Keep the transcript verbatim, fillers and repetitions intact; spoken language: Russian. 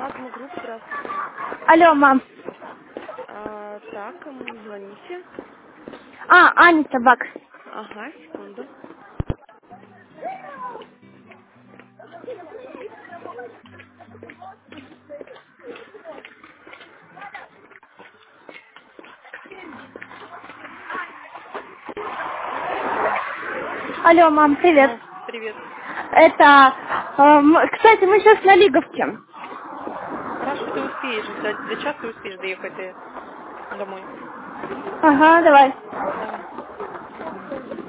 Азма Групп, здравствуйте. Алло, мам. А, так, кому звоните? А, Аня Собак. Ага, секунду. Алло. Алло, мам, привет. Ну, привет. Это, э, м- кстати, мы сейчас на Лиговке. Хорошо, ты успеешь. За, за час ты успеешь доехать э, домой. Ага, давай. Давай.